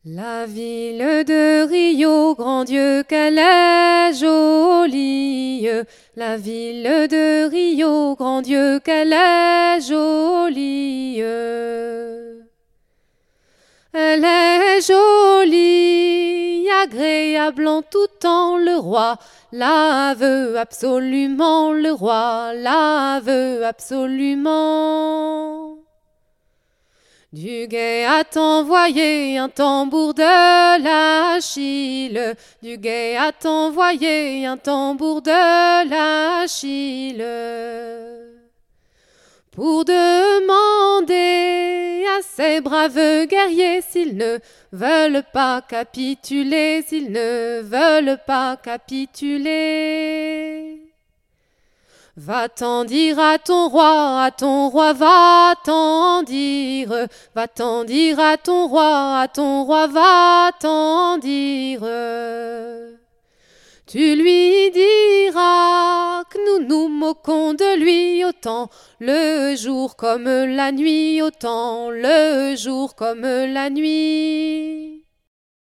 La ville de Rio, grand Dieu, qu'elle est jolie. La ville de Rio, grand Dieu, qu'elle est jolie. Elle est jolie, agréable en tout temps, le roi la veut absolument, le roi la veut absolument. Du guet a envoyé un tambour de la Chine, du guet a envoyé un tambour de la Chine, pour demander à ces braves guerriers s'ils ne veulent pas capituler, s'ils ne veulent pas capituler. Va-t'en dire à ton roi, va-t'en dire, va-t'en dire à ton roi, va-t'en dire. Tu lui diras que nous nous moquons de lui autant le jour comme la nuit, autant le jour comme la nuit.